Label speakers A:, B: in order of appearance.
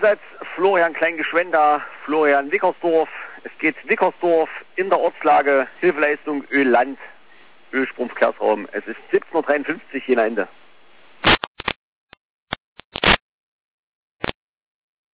A: Einsatz Florian Kleingeschwender, Florian Wickersdorf. Es geht Wickersdorf in der Ortslage, Hilfeleistung Öland, Ölstromverkehrsraum. Es ist 17:53 Uhr, je nach Ende.